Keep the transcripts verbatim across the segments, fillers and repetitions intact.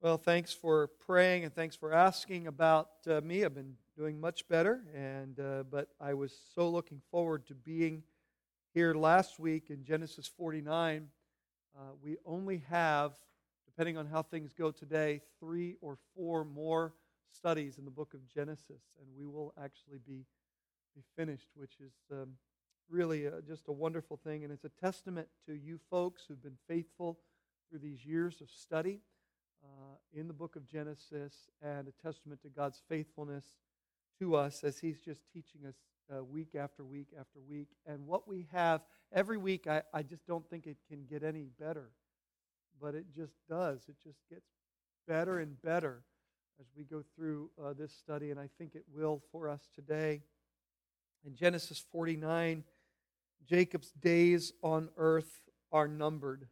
Well, thanks for praying and thanks for asking about uh, me. I've been doing much better, and uh, but I was so looking forward to being here last week in Genesis forty-nine. Uh, we only have, depending on how things go today, three or four more studies in the book of Genesis, and we will actually be, be finished, which is um, really uh, just a wonderful thing, and it's a testament to you folks who've been faithful through these years of study. Uh, in the book of Genesis, and a testament to God's faithfulness to us as He's just teaching us uh, week after week after week. And what we have every week, I, I just don't think it can get any better. But it just does. It just gets better and better as we go through uh, this study, and I think it will for us today. In Genesis forty-nine, Jacob's days on earth are numbered.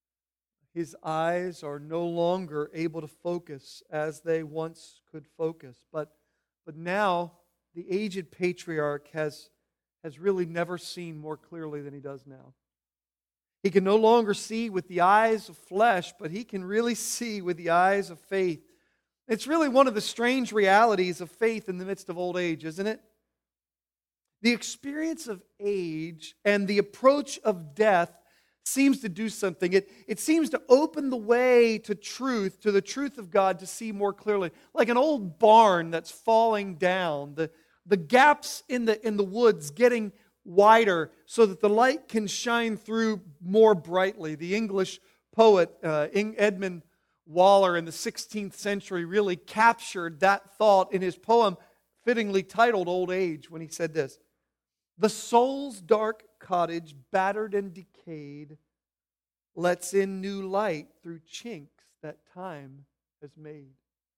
His eyes are no longer able to focus as they once could focus. But, but now the aged patriarch has, has really never seen more clearly than he does now. He can no longer see with the eyes of flesh, but he can really see with the eyes of faith. It's really one of the strange realities of faith in the midst of old age, isn't it? The experience of age and the approach of death seems to do something. It, it seems to open the way to truth, to the truth of God, to see more clearly. Like an old barn that's falling down, the, the gaps in the, in the woods getting wider so that the light can shine through more brightly. The English poet uh, Edmund Waller in the sixteenth century really captured that thought in his poem, fittingly titled Old Age, when he said this: "The soul's dark cottage, battered and decayed, lets in new light through chinks that time has made."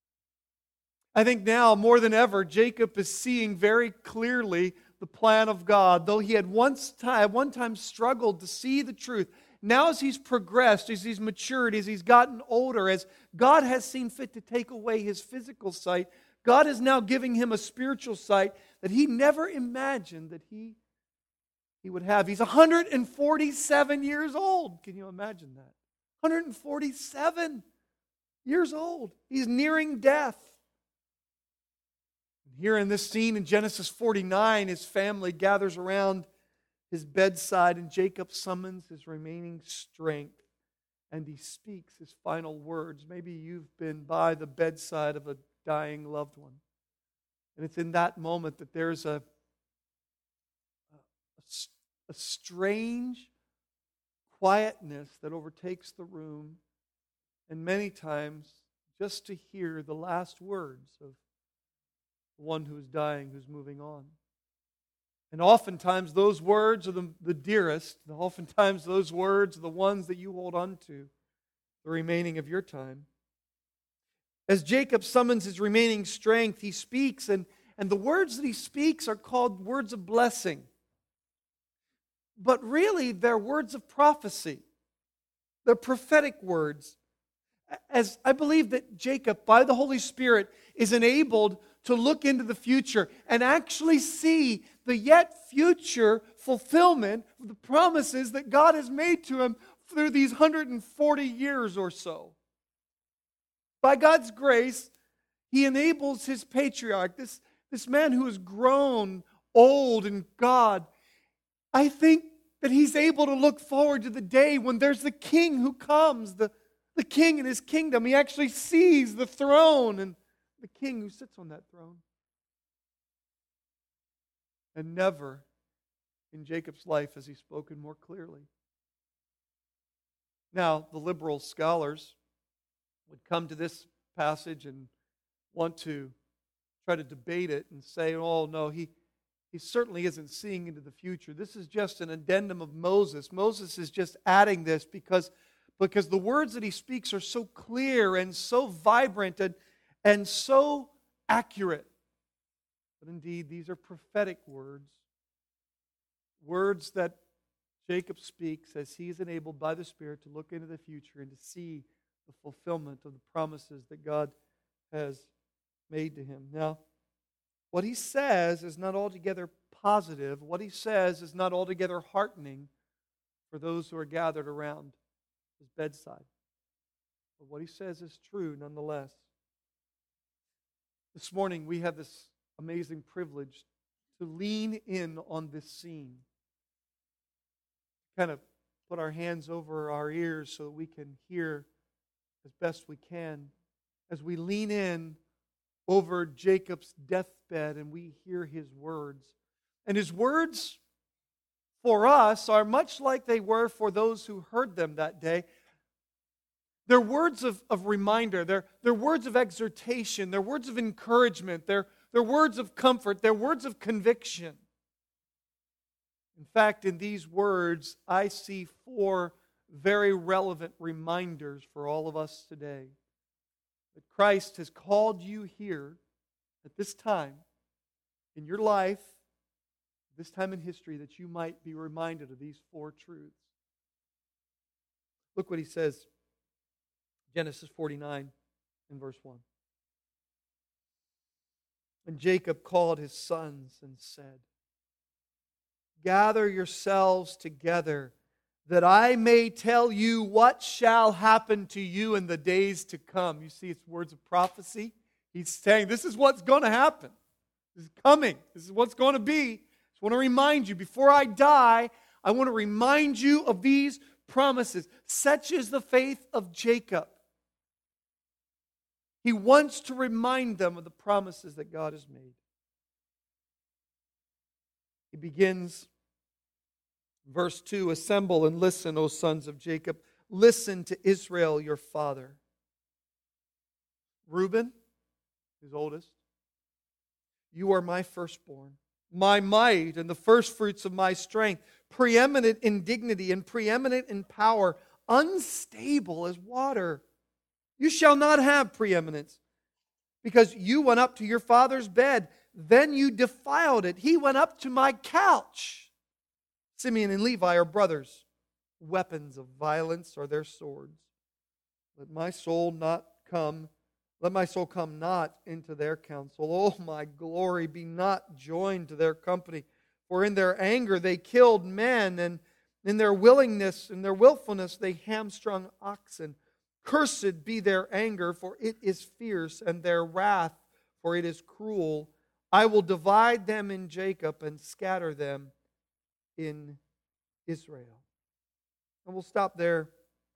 I think now, more than ever, Jacob is seeing very clearly the plan of God. Though he had once time, one time struggled to see the truth, now as he's progressed, as he's matured, as he's gotten older, as God has seen fit to take away his physical sight, God is now giving him a spiritual sight that he never imagined that he He would have. He's one hundred forty-seven years old. Can you imagine that? one hundred forty-seven years old. He's nearing death. Here in this scene in Genesis forty-nine, his family gathers around his bedside, and Jacob summons his remaining strength, and he speaks his final words. Maybe you've been by the bedside of a dying loved one, and it's in that moment that there's a A strange quietness that overtakes the room, and many times just to hear the last words of the one who is dying, who's moving on. And oftentimes those words are the, the dearest. Oftentimes those words are the ones that you hold on to the remaining of your time. As Jacob summons his remaining strength, he speaks, and, and the words that he speaks are called words of blessing. But really, they're words of prophecy. They're prophetic words. As I believe that Jacob, by the Holy Spirit, is enabled to look into the future and actually see the yet future fulfillment of the promises that God has made to him through these one hundred forty years or so. By God's grace, He enables his patriarch, this, this man who has grown old in God. I think that he's able to look forward to the day when there's the king who comes, the, the king in his kingdom. He actually sees the throne and the king who sits on that throne. And never in Jacob's life has he spoken more clearly. Now, the liberal scholars would come to this passage and want to try to debate it and say, oh, no, he, he certainly isn't seeing into the future. This is just an addendum of Moses. Moses is just adding this because, because the words that he speaks are so clear and so vibrant and, and so accurate. But indeed, these are prophetic words. Words that Jacob speaks as he is enabled by the Spirit to look into the future and to see the fulfillment of the promises that God has made to him. Now, what he says is not altogether positive. What he says is not altogether heartening for those who are gathered around his bedside. But what he says is true nonetheless. This morning we have this amazing privilege to lean in on this scene. Kind of put our hands over our ears so that we can hear as best we can as we lean in over Jacob's deathbed and we hear his words. And his words for us are much like they were for those who heard them that day. They're words of, of reminder. They're, they're words of exhortation. They're words of encouragement. They're, they're words of comfort. They're words of conviction. In fact, in these words, I see four very relevant reminders for all of us today. That Christ has called you here at this time in your life, this time in history, that you might be reminded of these four truths. Look what he says. Genesis forty-nine in verse one. And Jacob called his sons and said, "Gather yourselves together, that I may tell you what shall happen to you in the days to come." You see, it's words of prophecy. He's saying, this is what's going to happen. This is coming. This is what's going to be. I just want to remind you, before I die, I want to remind you of these promises. Such is the faith of Jacob. He wants to remind them of the promises that God has made. He begins, verse two, "Assemble and listen, O sons of Jacob. Listen to Israel, your father." Reuben, his oldest, "You are my firstborn, my might, and the firstfruits of my strength, preeminent in dignity and preeminent in power, unstable as water. You shall not have preeminence, because you went up to your father's bed. Then you defiled it. He went up to my couch. Simeon and Levi are brothers. Weapons of violence are their swords. Let my soul not come, let my soul come not into their counsel. Oh, my glory, be not joined to their company. For in their anger they killed men, and in their willingness, in their willfulness, they hamstrung oxen. Cursed be their anger, for it is fierce, and their wrath, for it is cruel. I will divide them in Jacob and scatter them in Israel." And we'll stop there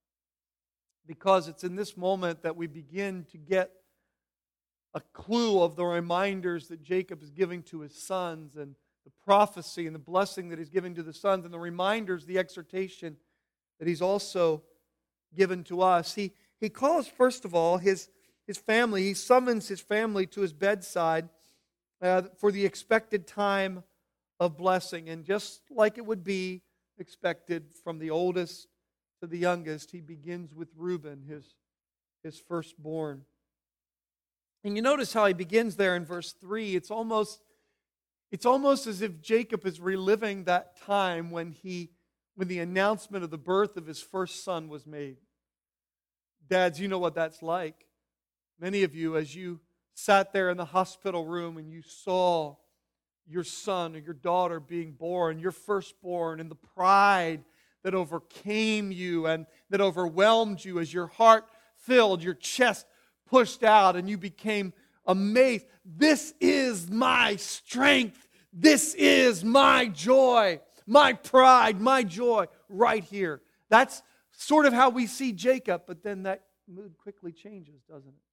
because it's in this moment that we begin to get a clue of the reminders that Jacob is giving to his sons, and the prophecy and the blessing that he's giving to the sons, and the reminders, the exhortation that he's also given to us. He, he calls, first of all, his, his family. He summons his family to his bedside uh, for the expected time of blessing. And just like it would be expected from the oldest to the youngest, he begins with Reuben, his, his firstborn. And you notice how he begins there in verse three. It's almost, it's almost as if Jacob is reliving that time when he when the announcement of the birth of his first son was made. Dads, you know what that's like. Many of you, as you sat there in the hospital room and you saw your son or your daughter being born, your firstborn, and the pride that overcame you and that overwhelmed you as your heart filled, your chest pushed out, and you became amazed. This is my strength. This is my joy. My pride, my joy, right here. That's sort of how we see Jacob, but then that mood quickly changes, doesn't it?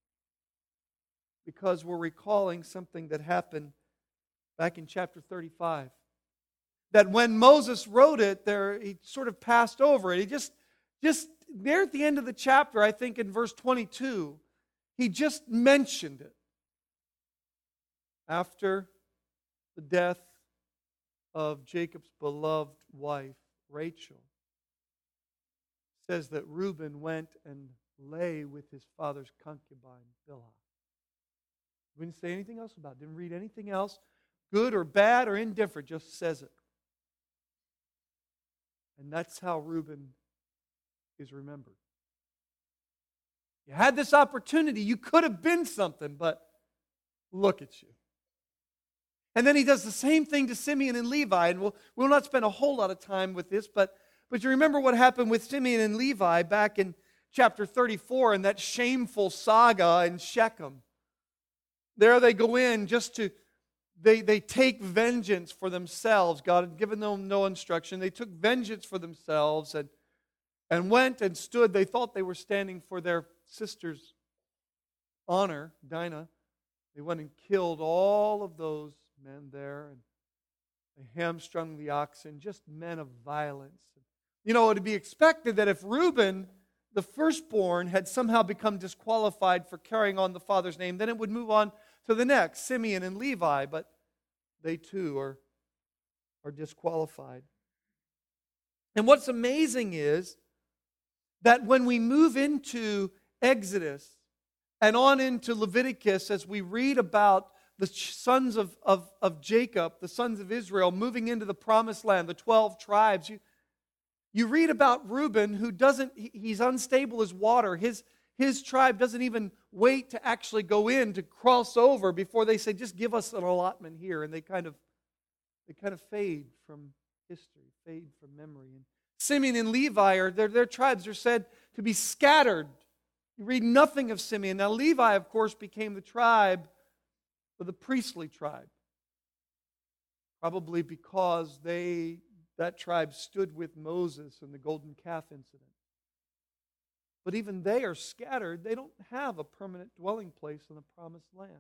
Because we're recalling something that happened back in chapter thirty-five. That when Moses wrote it, there he sort of passed over it. He just, just there at the end of the chapter, I think in verse twenty-two, he just mentioned it. After the death of Jacob's beloved wife, Rachel, says that Reuben went and lay with his father's concubine, Bilhah. We didn't say anything else about it. Didn't read anything else, good or bad or indifferent, just says it. And that's how Reuben is remembered. You had this opportunity. You could have been something, but look at you. And then he does the same thing to Simeon and Levi. And we'll, we'll not spend a whole lot of time with this, but, but you remember what happened with Simeon and Levi back in chapter thirty-four and that shameful saga in Shechem. There they go in just to, they, they take vengeance for themselves. God had given them no instruction. They took vengeance for themselves and, and went and stood. They thought they were standing for their sister's honor, Dinah. They went and killed all of those men there, and they hamstrung the oxen, just men of violence. You know, it would be expected that if Reuben, the firstborn, had somehow become disqualified for carrying on the father's name, then it would move on to the next, Simeon and Levi, but they too are, are disqualified. And what's amazing is that when we move into Exodus and on into Leviticus, as we read about the sons of, of, of Jacob, the sons of Israel, moving into the promised land, the twelve tribes, you, you read about Reuben, who doesn't, he's unstable as water. His, his tribe doesn't even wait to actually go in to cross over before they say, just give us an allotment here. And they kind of, they kind of fade from history, fade from memory. And Simeon and Levi, are, their, their tribes are said to be scattered. You read nothing of Simeon. Now Levi, of course, became the tribe, or the priestly tribe. Probably because they, that tribe stood with Moses in the golden calf incident. But even they are scattered. They don't have a permanent dwelling place in the promised land.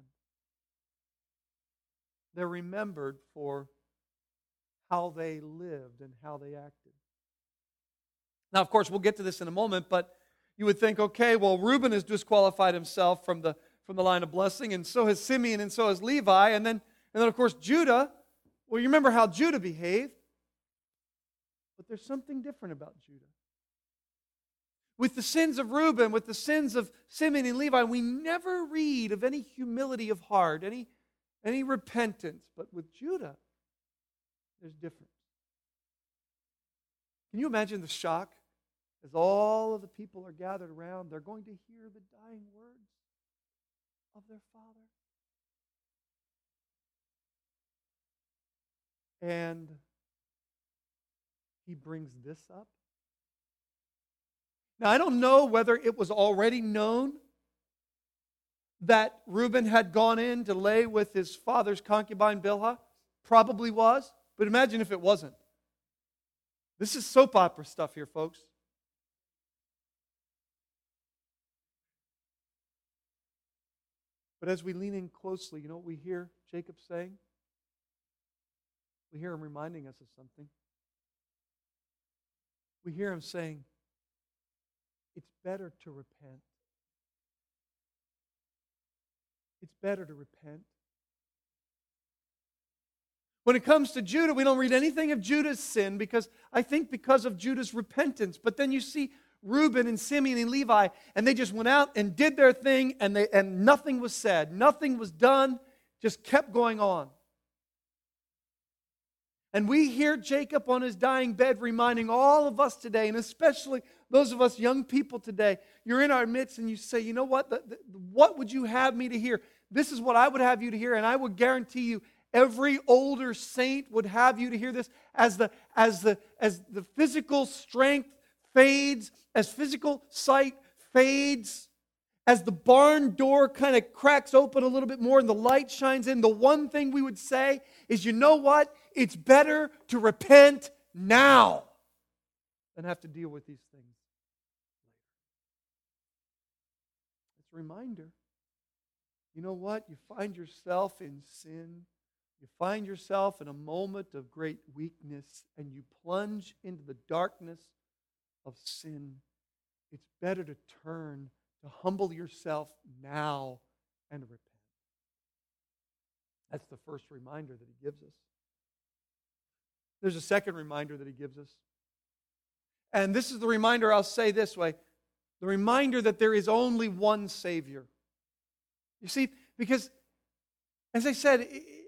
They're remembered for how they lived and how they acted. Now, of course, we'll get to this in a moment, but you would think, okay, well, Reuben has disqualified himself from the from the line of blessing, and so has Simeon, and so has Levi, and then, and then of course, Judah. Well, you remember how Judah behaved. But there's something different about Judah. With the sins of Reuben, with the sins of Simeon and Levi, we never read of any humility of heart, any, any repentance. But with Judah, there's difference. Can you imagine the shock as all of the people are gathered around? They're going to hear the dying words of their father. And he brings this up. Now, I don't know whether it was already known that Reuben had gone in to lay with his father's concubine Bilhah. Probably was. But imagine if it wasn't. This is soap opera stuff here, folks. But as we lean in closely, you know what we hear Jacob saying? We hear him reminding us of something. We hear him saying, it's better to repent. It's better to repent. When it comes to Judah, we don't read anything of Judah's sin because I think because of Judah's repentance. But then you see Reuben and Simeon and Levi, and they just went out and did their thing, and they and nothing was said, nothing was done, just kept going on. And we hear Jacob on his dying bed reminding all of us today, and especially those of us young people today, you're in our midst and you say, you know what, the, the, what would you have me to hear? This is what I would have you to hear, and I would guarantee you every older saint would have you to hear this as the, as the, as the physical strength fades, as physical sight fades, as the barn door kind of cracks open a little bit more and the light shines in, the one thing we would say is, you know what? It's better to repent now than have to deal with these things later. It's a reminder. You know what? You find yourself in sin. You find yourself in a moment of great weakness and you plunge into the darkness of sin. It's better to turn, to humble yourself now and repent. That's the first reminder that he gives us. There's a second reminder that he gives us. And this is the reminder, I'll say this way, the reminder that there is only one Savior. You see, because, as I said,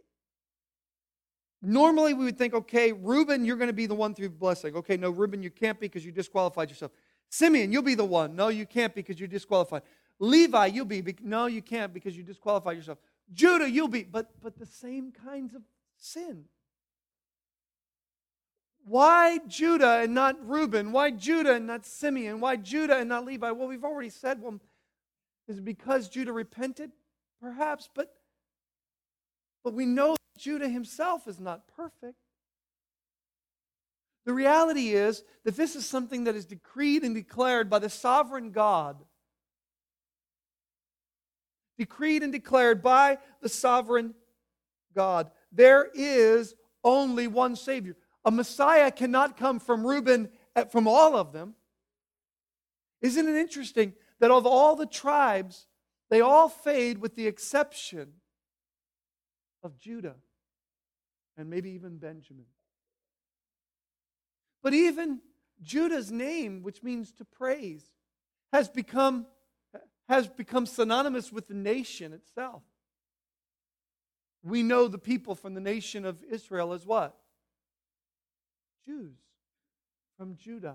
normally we would think, okay, Reuben, you're going to be the one through blessing. Okay, no, Reuben, you can't be because you disqualified yourself. Simeon, you'll be the one. No, you can't because you're disqualified. Levi, you'll be. No, you can't because you disqualified yourself. Judah, you'll be. But, but the same kinds of sin. Why Judah and not Reuben? Why Judah and not Simeon? Why Judah and not Levi? Well, we've already said, well, is it because Judah repented? Perhaps, but, but we know that Judah himself is not perfect. The reality is that this is something that is decreed and declared by the sovereign God. Decreed and declared by the sovereign God. There is only one Savior. A Messiah cannot come from Reuben, from all of them. Isn't it interesting that of all the tribes, they all fade with the exception of Judah and maybe even Benjamin? But even Judah's name, which means to praise, has become, has become synonymous with the nation itself. We know the people from the nation of Israel as what? Jews from Judah.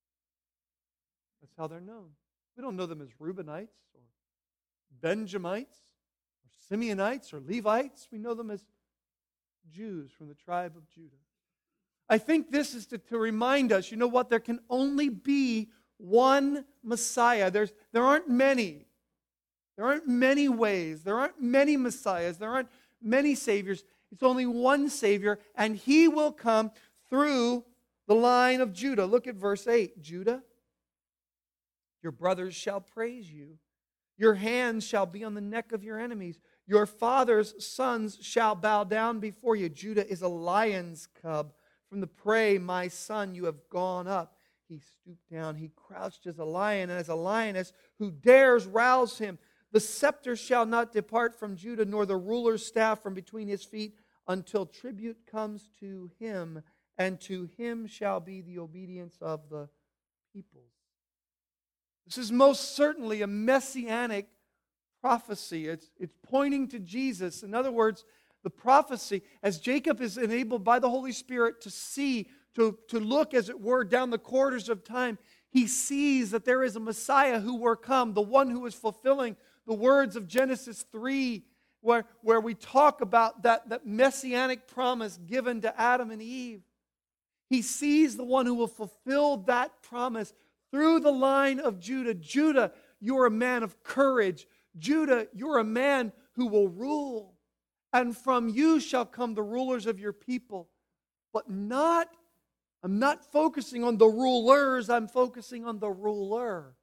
That's how they're known. We don't know them as Reubenites or Benjamites or Simeonites or Levites. We know them as Jews from the tribe of Judah. I think this is to, to remind us, you know what, there can only be one Messiah. There's, there aren't many. There aren't many ways. There aren't many Messiahs. There aren't many Saviors. It's only one Savior, and He will come through the line of Judah. Look at verse eight. Judah, your brothers shall praise you. Your hands shall be on the neck of your enemies. Your father's sons shall bow down before you. Judah is a lion's cub. From the prey, my son, you have gone up. He stooped down. He crouched as a lion and as a lioness. Who dares rouse him? The scepter shall not depart from Judah, nor the ruler's staff from between his feet, until tribute comes to him, and to him shall be the obedience of the peoples. This is most certainly a messianic prophecy. It's, it's pointing to Jesus. In other words, the prophecy, as Jacob is enabled by the Holy Spirit to see, to, to look, as it were, down the corridors of time, he sees that there is a Messiah who will come, the one who is fulfilling the words of Genesis three, where, where we talk about that, that messianic promise given to Adam and Eve. He sees the one who will fulfill that promise through the line of Judah. Judah, you're a man of courage. Judah, you're a man who will rule. And from you shall come the rulers of your people. But not, I'm not focusing on the rulers, I'm focusing on the ruler.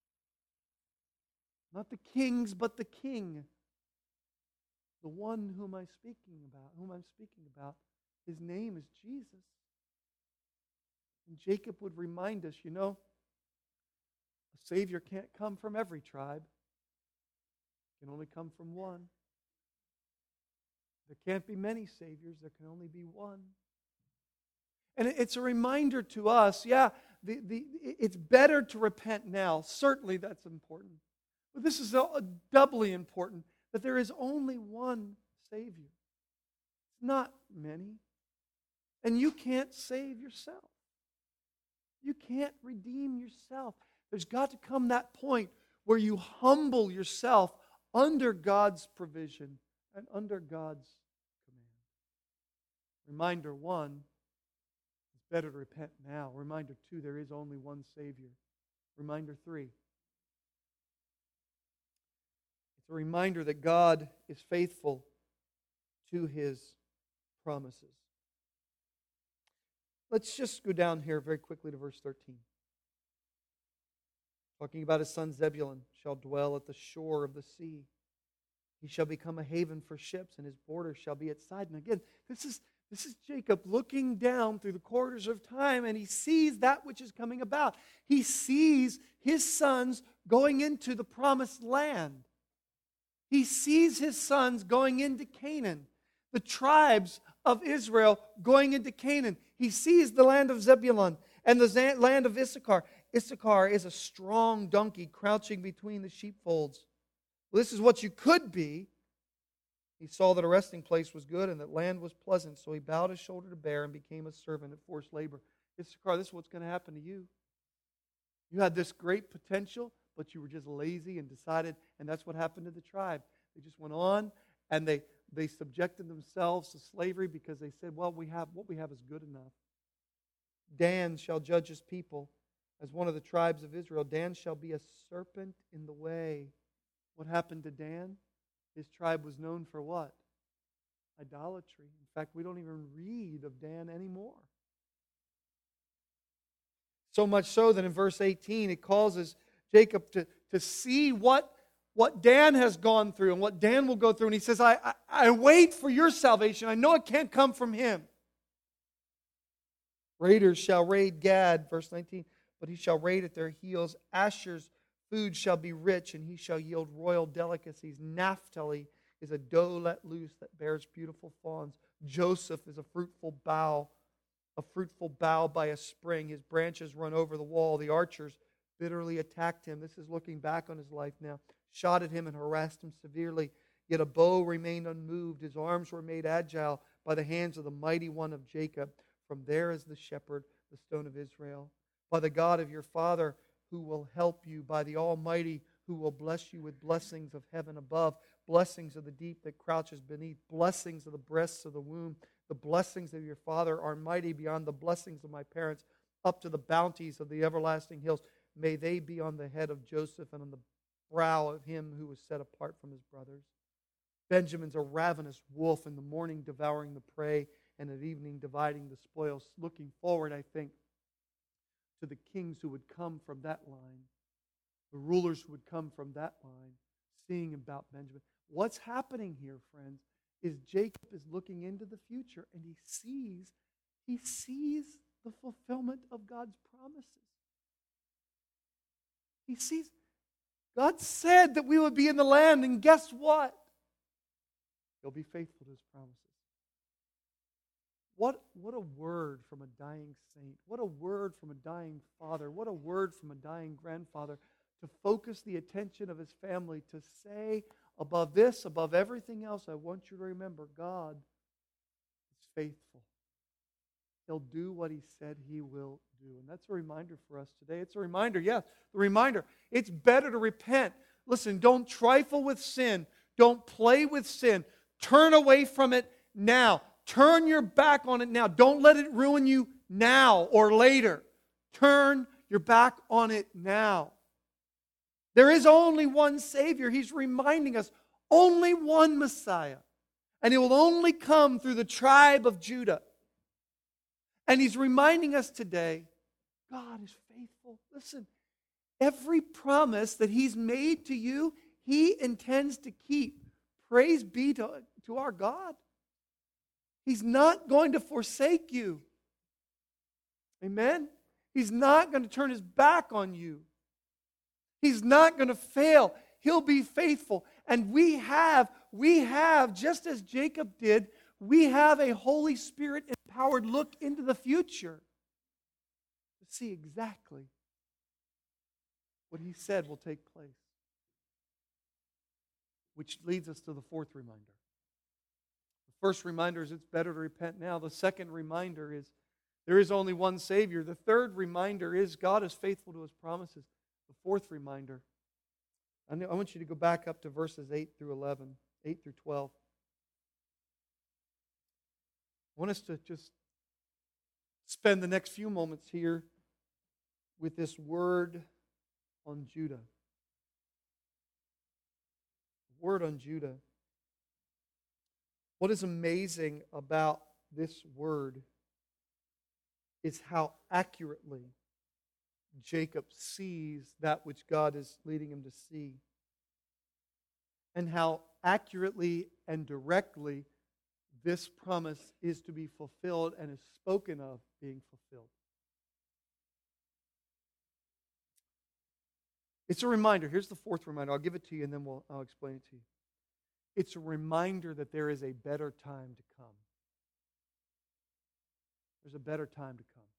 Not the kings, but the king. The one whom I'm speaking about, whom I'm speaking about, his name is Jesus. And Jacob would remind us, you know, a Savior can't come from every tribe. It can only come from one. There can't be many Saviors. There can only be one. And it's a reminder to us, yeah, the, the, it's better to repent now. Certainly that's important. But this is doubly important, that there is only one Savior. Not many. And you can't save yourself. You can't redeem yourself. There's got to come that point where you humble yourself under God's provision and under God's command. Reminder one, it's better to repent now. Reminder two, there is only one Savior. Reminder three, it's a reminder that God is faithful to His promises. Let's just go down here very quickly to verse thirteen. Talking about his son Zebulun shall dwell at the shore of the sea. He shall become a haven for ships, and his borders shall be at Sidon. Again, this is, this is Jacob looking down through the corridors of time, and he sees that which is coming about. He sees his sons going into the promised land. He sees his sons going into Canaan. The tribes of Israel going into Canaan. He sees the land of Zebulun and the land of Issachar. Issachar is a strong donkey crouching between the sheepfolds. Well, this is what you could be. He saw that a resting place was good and that land was pleasant, so he bowed his shoulder to bear and became a servant at forced labor. Issachar, this is what's going to happen to you. You had this great potential, but you were just lazy and decided, and that's what happened to the tribe. They just went on and they, they subjected themselves to slavery because they said, well, we have what we have is good enough. Dan shall judge his people as one of the tribes of Israel. Dan shall be a serpent in the way. What happened to Dan? His tribe was known for what? Idolatry. In fact, we don't even read of Dan anymore. So much so that in verse eighteen it causes Jacob to, to see what, what Dan has gone through and what Dan will go through. And he says, I, I, I wait for your salvation. I know it can't come from him. Raiders shall raid Gad, verse nineteen, but he shall raid at their heels. Asher's food shall be rich, and he shall yield royal delicacies. Naphtali is a doe let loose that bears beautiful fawns. Joseph is a fruitful bough, a fruitful bough by a spring. His branches run over the wall. The archers bitterly attacked him. This is looking back on his life now. Shot at him and harassed him severely. Yet a bow remained unmoved. His arms were made agile by the hands of the mighty one of Jacob. From there is the shepherd, the stone of Israel. By the God of your father who will help you, by the Almighty who will bless you with blessings of heaven above, blessings of the deep that crouches beneath, blessings of the breasts of the womb. The blessings of your father are mighty beyond the blessings of my parents, up to the bounties of the everlasting hills. May they be on the head of Joseph and on the brow of him who was set apart from his brothers. Benjamin's a ravenous wolf, in the morning devouring the prey, and at evening dividing the spoils. Looking forward, I think, to the kings who would come from that line, the rulers who would come from that line, seeing about Benjamin. What's happening here, friends, is Jacob is looking into the future, and he sees, he sees the fulfillment of God's promises. He sees, God said that we would be in the land, and guess what? He'll be faithful to his promises. What, what a word from a dying saint. What a word from a dying father. What a word from a dying grandfather to focus the attention of his family, to say, above this, above everything else, I want you to remember God is faithful. He'll do what he said he will do. And that's a reminder for us today. It's a reminder, yes, the reminder. It's better to repent. Listen, don't trifle with sin. Don't play with sin. Turn away from it now. Turn your back on it now. Don't let it ruin you now or later. Turn your back on it now. There is only one Savior. He's reminding us, only one Messiah. And He will only come through the tribe of Judah. And He's reminding us today, God is faithful. Listen, every promise that He's made to you, He intends to keep. Praise be to, to our God. He's not going to forsake you. Amen? He's not going to turn His back on you. He's not going to fail. He'll be faithful. And we have, we have, just as Jacob did, we have a Holy Spirit empowered look into the future to see exactly what He said will take place. Which leads us to the fourth reminder. The first reminder is it's better to repent now. The second reminder is there is only one Savior. The third reminder is God is faithful to His promises. The fourth reminder, I want you to go back up to verses eight through eleven, eight through twelve. I want us to just spend the next few moments here with this word on Judah. Word on Judah. What is amazing about this word is how accurately Jacob sees that which God is leading him to see, and how accurately and directly this promise is to be fulfilled and is spoken of being fulfilled. It's a reminder. Here's the fourth reminder. I'll give it to you and then we'll, I'll explain it to you. It's a reminder that there is a better time to come. There's a better time to come.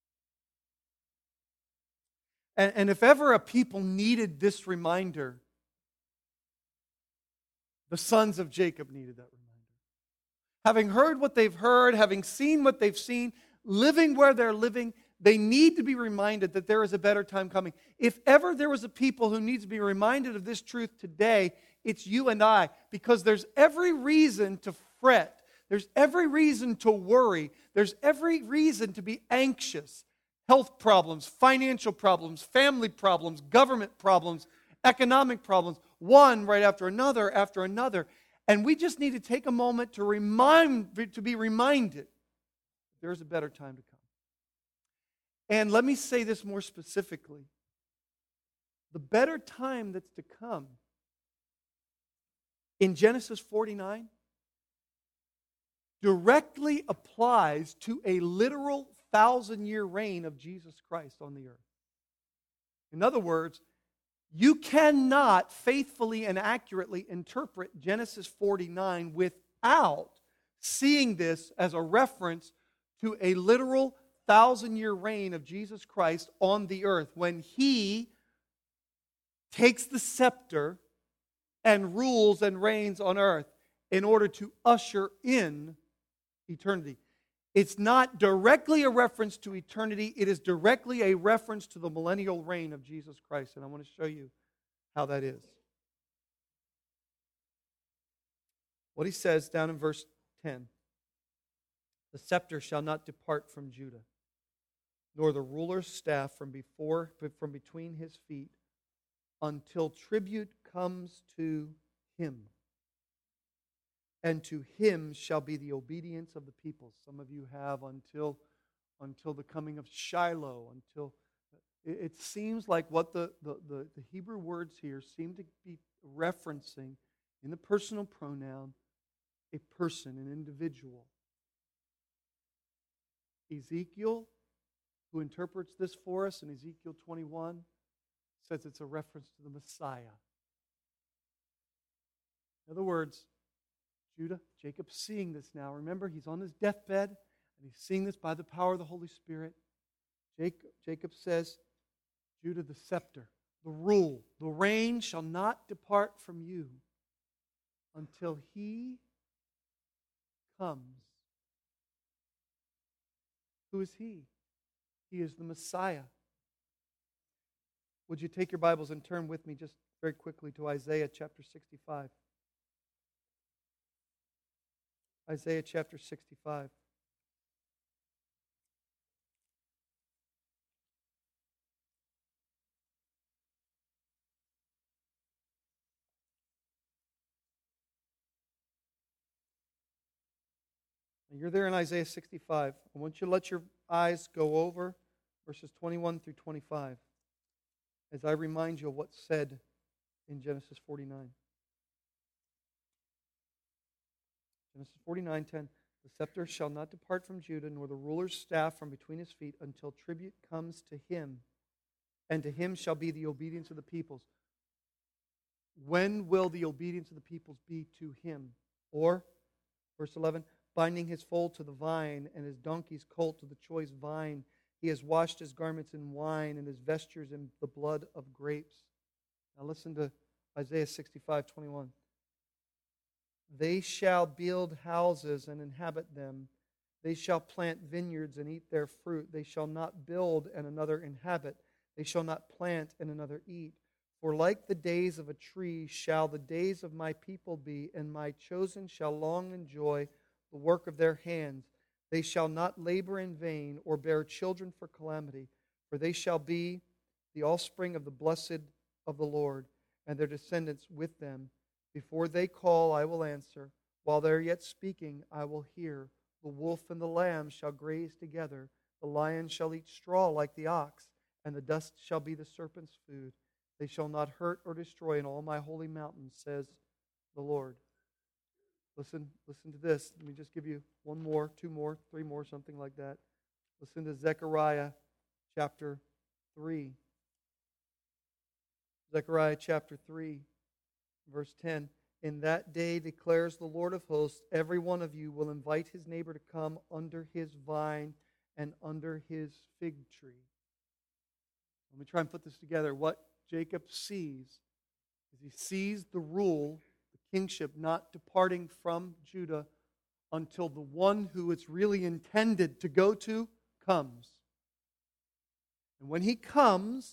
And, and if ever a people needed this reminder, the sons of Jacob needed that reminder. Having heard what they've heard, having seen what they've seen, living where they're living, they need to be reminded that there is a better time coming. If ever there was a people who needs to be reminded of this truth today, it's you and I, because there's every reason to fret. There's every reason to worry. There's every reason to be anxious. Health problems, financial problems, family problems, government problems, economic problems, one right after another after another. And we just need to take a moment to remind, to be reminded there's a better time to come. And let me say this more specifically. The better time that's to come in Genesis forty-nine directly applies to a literal thousand-year reign of Jesus Christ on the earth. In other words, you cannot faithfully and accurately interpret Genesis forty-nine without seeing this as a reference to a literal thousand-year reign of Jesus Christ on the earth when He takes the scepter and rules and reigns on earth in order to usher in eternity. It's not directly a reference to eternity. It is directly a reference to the millennial reign of Jesus Christ. And I want to show you how that is. What he says down in verse ten. The scepter shall not depart from Judah, nor the ruler's staff from before from between his feet, until tribute comes to him. And to him shall be the obedience of the people. Some of you have until, until the coming of Shiloh, until it, it seems like what the, the, the, the Hebrew words here seem to be referencing in the personal pronoun, a person, an individual. Ezekiel, who interprets this for us in Ezekiel twenty-one, says it's a reference to the Messiah. In other words, Judah, Jacob's seeing this now. Remember, he's on his deathbed, and he's seeing this by the power of the Holy Spirit. Jacob, Jacob says, Judah, the scepter, the rule, the reign shall not depart from you until he comes. Who is he? He is the Messiah. Would you take your Bibles and turn with me just very quickly to Isaiah chapter sixty-five? Isaiah chapter sixty-five. You're there in Isaiah sixty-five. I want you to let your eyes go over verses twenty-one through twenty-five as I remind you of what's said in Genesis forty-nine. Genesis forty-nine ten. The scepter shall not depart from Judah, nor the ruler's staff from between his feet, until tribute comes to him, and to him shall be the obedience of the peoples. When will the obedience of the peoples be to him? Or, verse eleven, binding his foal to the vine, and his donkey's colt to the choice vine. He has washed his garments in wine, and his vestures in the blood of grapes. Now listen to Isaiah sixty-five twenty-one. They shall build houses and inhabit them. They shall plant vineyards and eat their fruit. They shall not build and another inhabit. They shall not plant and another eat. For like the days of a tree shall the days of my people be, and my chosen shall long enjoy the work of their hands. They shall not labor in vain or bear children for calamity, for they shall be the offspring of the blessed of the Lord, and their descendants with them. Before they call, I will answer. While they are yet speaking, I will hear. The wolf and the lamb shall graze together. The lion shall eat straw like the ox, and the dust shall be the serpent's food. They shall not hurt or destroy in all my holy mountains, says the Lord. Listen, listen to this. Let me just give you one more, two more, three more, something like that. Listen to Zechariah chapter three. Zechariah chapter three, verse ten. In that day declares the Lord of hosts, every one of you will invite his neighbor to come under his vine and under his fig tree. Let me try and put this together. What Jacob sees is he sees the rule, kingship not departing from Judah until the one who it's really intended to go to comes. And when he comes,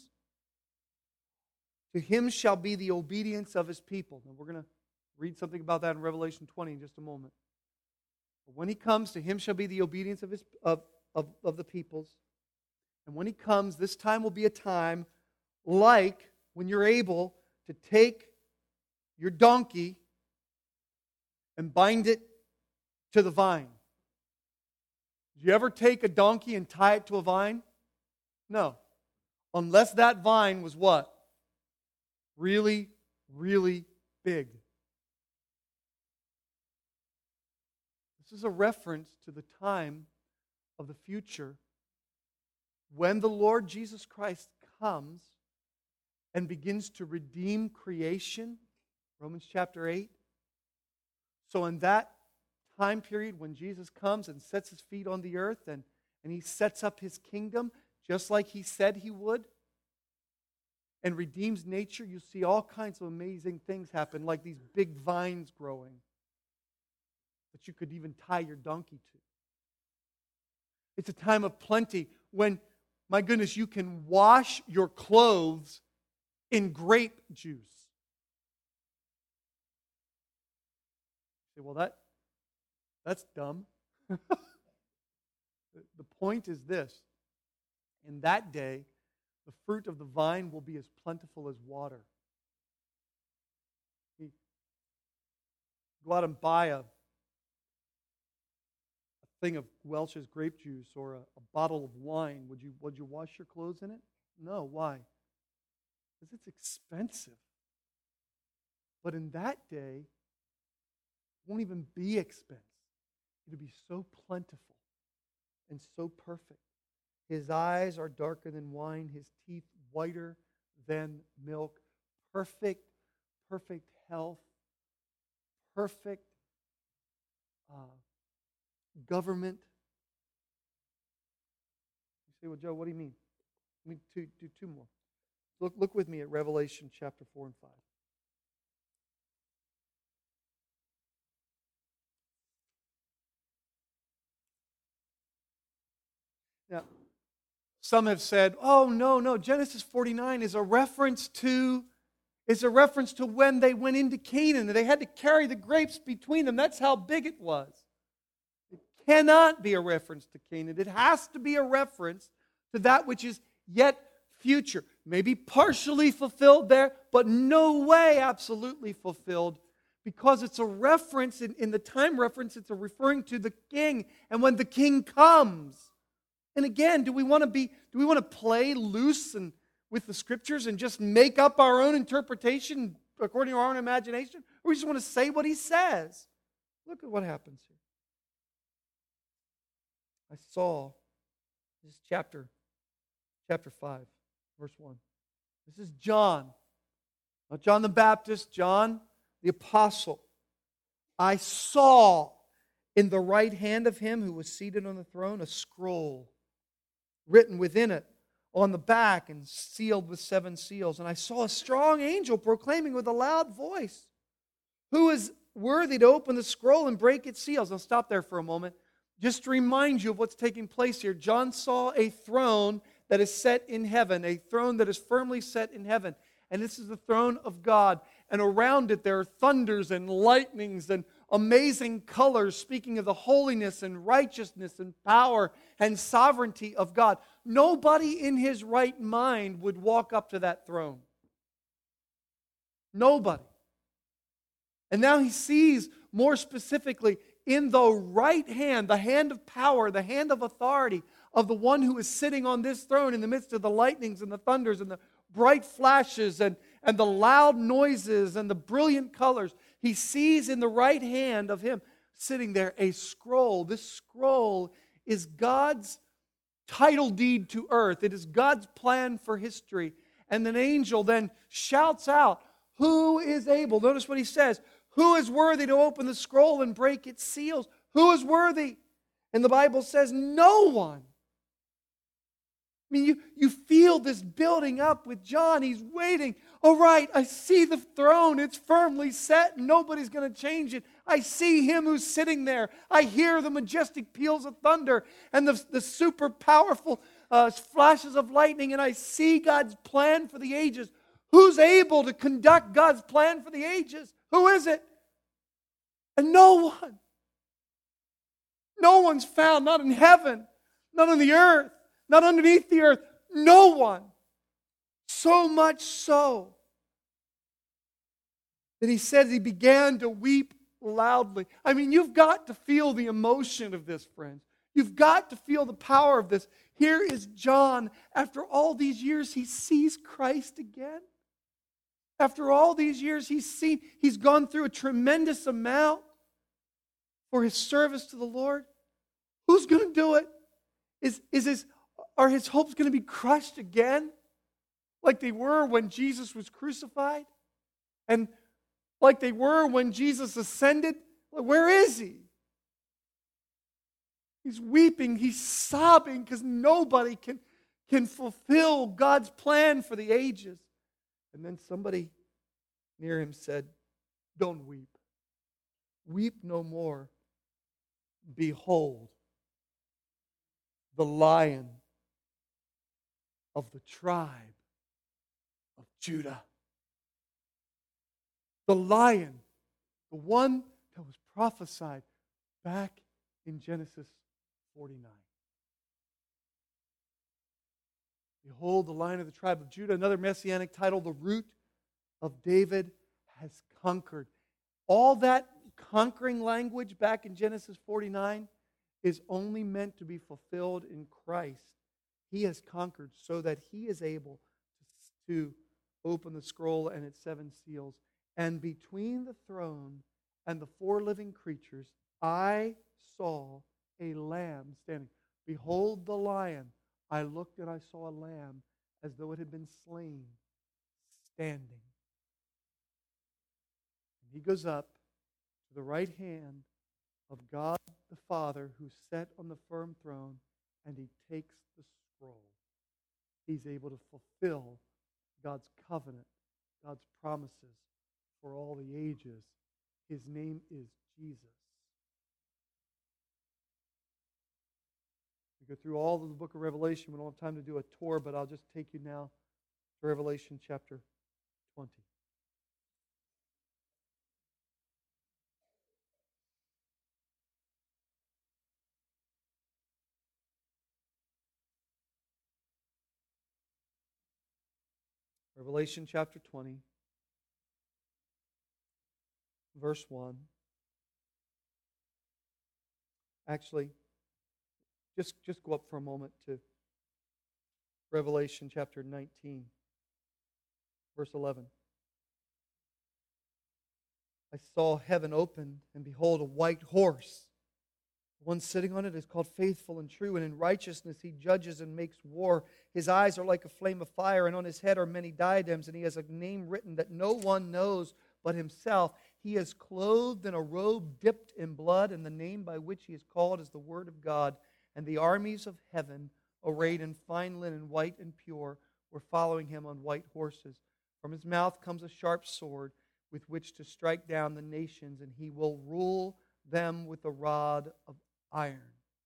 to him shall be the obedience of his people. And we're going to read something about that in Revelation twenty in just a moment. When he comes, to him shall be the obedience of, his, of, of, of the peoples. And when he comes, this time will be a time like when you're able to take your donkey and bind it to the vine. Did you ever take a donkey and tie it to a vine? No. Unless that vine was what? Really, really big. This is a reference to the time of the future when the Lord Jesus Christ comes and begins to redeem creation. Romans chapter eight. So in that time period when Jesus comes and sets his feet on the earth and, and he sets up his kingdom just like he said he would and redeems nature, you see all kinds of amazing things happen, like these big vines growing that you could even tie your donkey to. It's a time of plenty when, my goodness, you can wash your clothes in grape juice. You say, well, that, that's dumb. The point is this. In that day, the fruit of the vine will be as plentiful as water. You go out and buy a thing of Welch's grape juice or a, a bottle of wine, would you would you wash your clothes in it? No. Why? Because it's expensive. But in that day, it won't even be expensive. It'll be so plentiful and so perfect. His eyes are darker than wine, his teeth whiter than milk. Perfect, perfect health, perfect uh, government. You say, well, Joe, what do you mean? Let me do, do two more. Look, look with me at Revelation chapter four and five. Now, some have said, oh, no, no, Genesis forty-nine is a reference to is a reference to when they went into Canaan and they had to carry the grapes between them. That's how big it was. It cannot be a reference to Canaan. It has to be a reference to that which is yet future. Maybe partially fulfilled there, but no way absolutely fulfilled, because it's a reference, in, in the time reference, it's a referring to the king and when the king comes. And again, do we want to be, do we want to play loose and with the Scriptures and just make up our own interpretation according to our own imagination? Or we just want to say what he says? Look at what happens here. I saw, this is chapter, chapter five, verse one. This is John. Not John the Baptist, John the Apostle. I saw in the right hand of him who was seated on the throne a scroll written within it on the back and sealed with seven seals. And I saw a strong angel proclaiming with a loud voice, who is worthy to open the scroll and break its seals? I'll stop there for a moment. Just to remind you of what's taking place here. John saw a throne that is set in heaven, a throne that is firmly set in heaven. And this is the throne of God. And around it there are thunders and lightnings and amazing colors, speaking of the holiness and righteousness and power and sovereignty of God. Nobody in his right mind would walk up to that throne. Nobody. And now he sees more specifically in the right hand, the hand of power, the hand of authority of the one who is sitting on this throne in the midst of the lightnings and the thunders and the bright flashes and, and the loud noises and the brilliant colors. He sees in the right hand of him sitting there a scroll. This scroll is God's title deed to earth. It is God's plan for history. And an angel then shouts out, who is able? Notice what he says. Who is worthy to open the scroll and break its seals? Who is worthy? And the Bible says, no one. I mean, you, you feel this building up with John. He's waiting. All right, I see the throne. It's firmly set. Nobody's going to change it. I see him who's sitting there. I hear the majestic peals of thunder and the, the super powerful uh, flashes of lightning. And I see God's plan for the ages. Who's able to conduct God's plan for the ages? Who is it? And no one. No one's found, not in heaven, not on the earth, not underneath the earth. No one. So much so that he said he began to weep loudly. I mean, you've got to feel the emotion of this, friends. You've got to feel the power of this. Here is John. After all these years, he sees Christ again. After all these years, he's seen, he's gone through a tremendous amount for his service to the Lord. Who's going to do it? Is, is his, are his hopes going to be crushed again? Like they were when Jesus was crucified? And like they were when Jesus ascended? Where is he? He's weeping, he's sobbing because nobody can, can fulfill God's plan for the ages. And then somebody near him said, "Don't weep. Weep no more. Behold, the Lion of the tribe of Judah." The Lion, the one that was prophesied back in Genesis forty-nine. Behold, the Lion of the tribe of Judah. Another messianic title, the root of David has conquered. All that conquering language back in Genesis forty-nine is only meant to be fulfilled in Christ. He has conquered so that he is able to open the scroll and its seven seals. And between the throne and the four living creatures, I saw a lamb standing. Behold the Lion. I looked and I saw a lamb as though it had been slain, standing. And he goes up to the right hand of God the Father, who sat on the firm throne, and he takes the scroll. He's able to fulfill God's covenant, God's promises for all the ages. His name is Jesus. We go through all of the book of Revelation. We don't have time to do a tour, but I'll just take you now to Revelation chapter twenty. Revelation chapter twenty, verse one. Actually, just, just go up for a moment to Revelation chapter nineteen, verse eleven. I saw heaven opened, and behold, a white horse. The one sitting on it is called Faithful and True, and in righteousness he judges and makes war. His eyes are like a flame of fire, and on his head are many diadems, and he has a name written that no one knows but himself. He is clothed in a robe dipped in blood, and the name by which he is called is the Word of God. And the armies of heaven, arrayed in fine linen, white and pure, were following him on white horses. From his mouth comes a sharp sword with which to strike down the nations, and he will rule them with a rod of iron.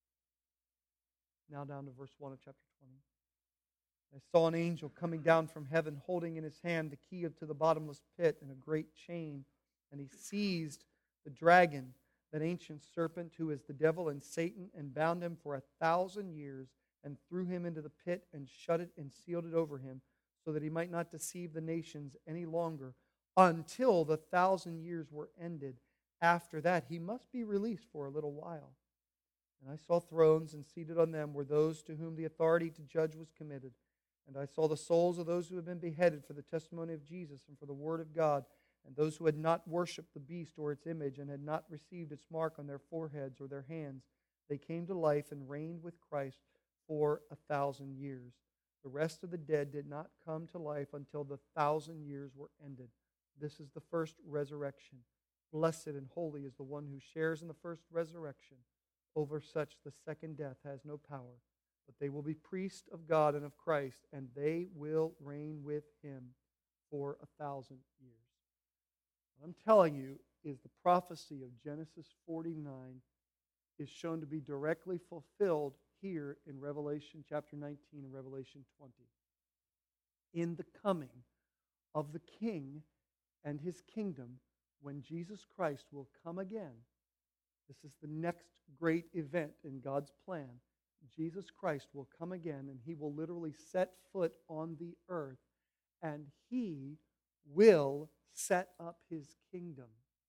Now down to verse one of chapter twenty. I saw an angel coming down from heaven, holding in his hand the key to the bottomless pit and a great chain. And he seized the dragon, that ancient serpent who is the devil and Satan, and bound him for a thousand years, and threw him into the pit, and shut it and sealed it over him, so that he might not deceive the nations any longer, until the thousand years were ended. After that, he must be released for a little while. And I saw thrones, and seated on them were those to whom the authority to judge was committed. And I saw the souls of those who had been beheaded for the testimony of Jesus and for the word of God, and those who had not worshipped the beast or its image, and had not received its mark on their foreheads or their hands. They came to life and reigned with Christ for a thousand years. The rest of the dead did not come to life until the thousand years were ended. This is the first resurrection. Blessed and holy is the one who shares in the first resurrection. Over such the second death has no power, but they will be priests of God and of Christ, and they will reign with him for a thousand years. What I'm telling you is the prophecy of Genesis forty-nine is shown to be directly fulfilled here in Revelation chapter nineteen and Revelation twenty. In the coming of the King and his kingdom, when Jesus Christ will come again, This is the next great event in God's plan. Jesus Christ will come again, and He will literally set foot on the earth, and He will set up His kingdom.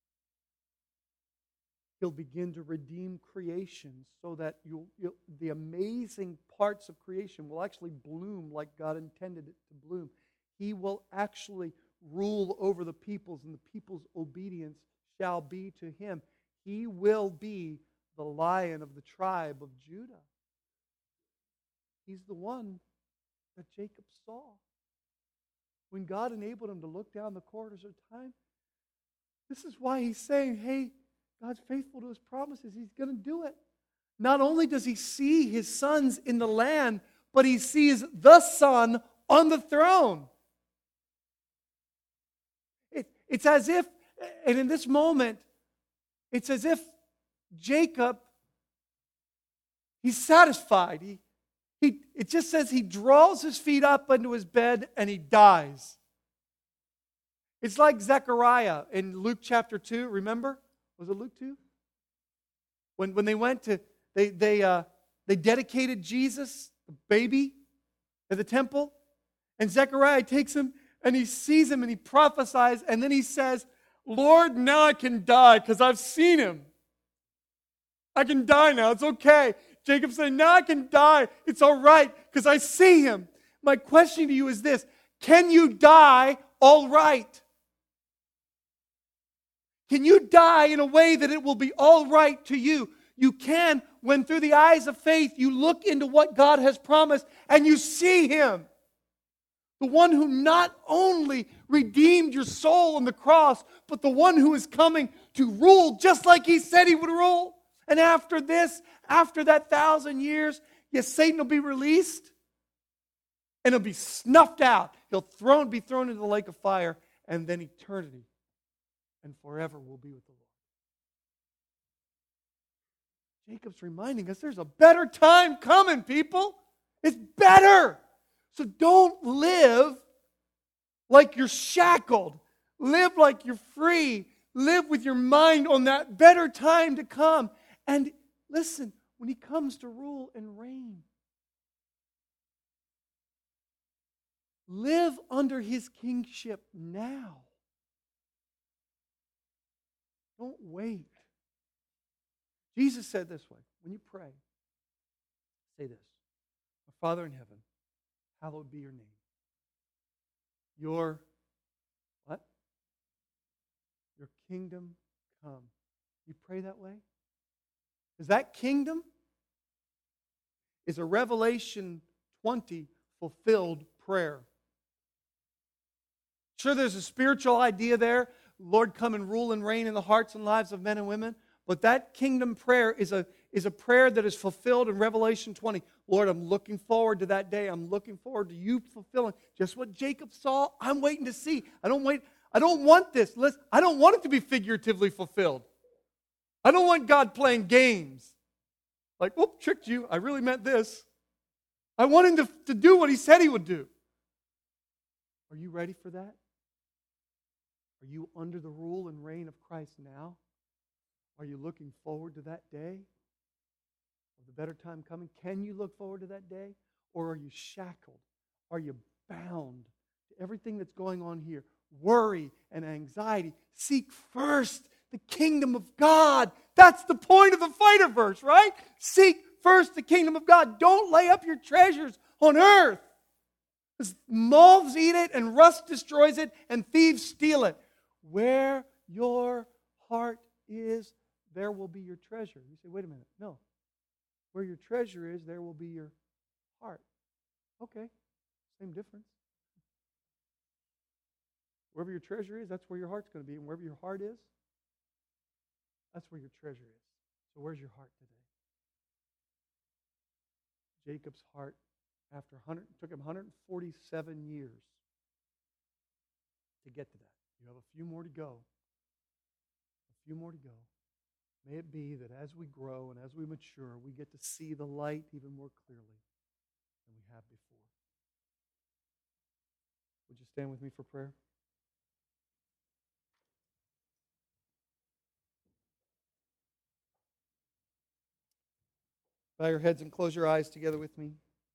He'll begin to redeem creation so that you'll, you'll, the amazing parts of creation will actually bloom like God intended it to bloom. He will actually rule over the peoples, and the people's obedience shall be to Him. He will be the Lion of the tribe of Judah. He's the one that Jacob saw. When God enabled him to look down the corridors of time, this is why he's saying, hey, God's faithful to His promises. He's going to do it. Not only does he see his sons in the land, but he sees the Son on the throne. It, it's as if, and in this moment, it's as if Jacob, he's satisfied. He, he, it just says he draws his feet up into his bed and he dies. It's like Zechariah in Luke chapter two, remember? Was it Luke two? When, when they went to, they, they, uh, they dedicated Jesus, the baby, at the temple. And Zechariah takes him and he sees him and he prophesies. And then he says, Lord, now I can die because I've seen Him. I can die now. It's okay. Jacob said, now I can die. It's all right because I see Him. My question to you is this. Can you die all right? Can you die in a way that it will be all right to you? You can when through the eyes of faith you look into what God has promised and you see Him. The one who not only redeemed your soul on the cross, but the one who is coming to rule just like He said He would rule. And after this, after that thousand years, yes, Satan will be released and he'll be snuffed out. He'll thrown, be thrown into the lake of fire, and then eternity and forever will be with the Lord. Jacob's reminding us there's a better time coming, people. It's better. So don't live like you're shackled. Live like you're free. Live with your mind on that better time to come. And listen, when He comes to rule and reign, live under His kingship now. Don't wait. Jesus said this way, when you pray, say this, Our Father in heaven, hallowed be your name. Your, what? Your kingdom come. You pray that way? Because that kingdom is a Revelation twenty fulfilled prayer. Sure, there's a spiritual idea there. Lord, come and rule and reign in the hearts and lives of men and women. But that kingdom prayer is a, is a prayer that is fulfilled in Revelation twenty. Lord, I'm looking forward to that day. I'm looking forward to you fulfilling just what Jacob saw. I'm waiting to see. I don't wait. I don't want this. Listen, I don't want it to be figuratively fulfilled. I don't want God playing games. Like, whoop, tricked you. I really meant this. I want Him to, to do what He said He would do. Are you ready for that? Are you under the rule and reign of Christ now? Are you looking forward to that day? Of the better time coming? Can you look forward to that day? Or are you shackled? Are you bound to everything that's going on here? Worry and anxiety. Seek first the kingdom of God. That's the point of the fighter verse, right? Seek first the kingdom of God. Don't lay up your treasures on earth. Because moths eat it and rust destroys it and thieves steal it. Where your heart is, there will be your treasure. You say, wait a minute. No. Where your treasure is, there will be your heart. Okay. Same difference. Wherever your treasure is, that's where your heart's going to be. And wherever your heart is, that's where your treasure is. So where's your heart today? Jacob's heart, after one hundred, it took him one hundred forty-seven years to get to that. You have a few more to go. A few more to go. May it be that as we grow and as we mature, we get to see the light even more clearly than we have before. Would you stand with me for prayer? Bow your heads and close your eyes together with me.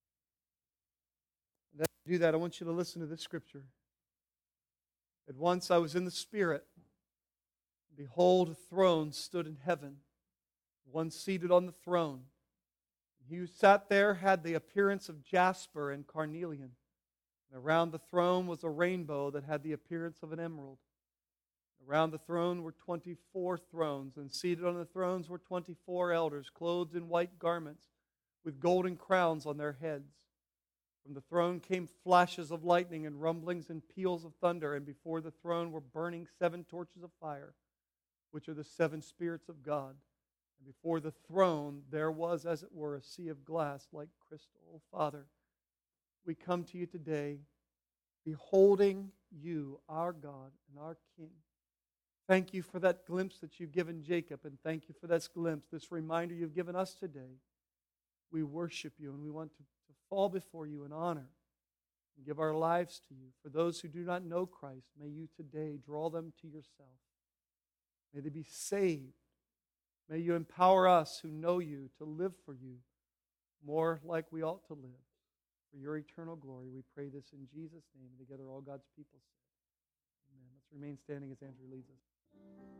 And as you do that, I want you to listen to this scripture. At once I was in the Spirit. Behold, a throne stood in heaven, one seated on the throne. He who sat there had the appearance of jasper and carnelian. And around the throne was a rainbow that had the appearance of an emerald. Around the throne were twenty-four thrones, and seated on the thrones were twenty-four elders, clothed in white garments, with golden crowns on their heads. From the throne came flashes of lightning and rumblings and peals of thunder, and before the throne were burning seven torches of fire, which are the seven spirits of God. And before the throne there was, as it were, a sea of glass like crystal. Oh, Father, we come to you today, beholding you, our God and our King. Thank you for that glimpse that you've given Jacob, and thank you for this glimpse, this reminder you've given us today. We worship you, and we want to, to fall before you in honor and give our lives to you. For those who do not know Christ, may you today draw them to yourself. May they be saved. May you empower us who know you to live for you more like we ought to live. For your eternal glory, we pray this in Jesus' name. And together all God's people say, amen. Let's remain standing as Andrew leads us.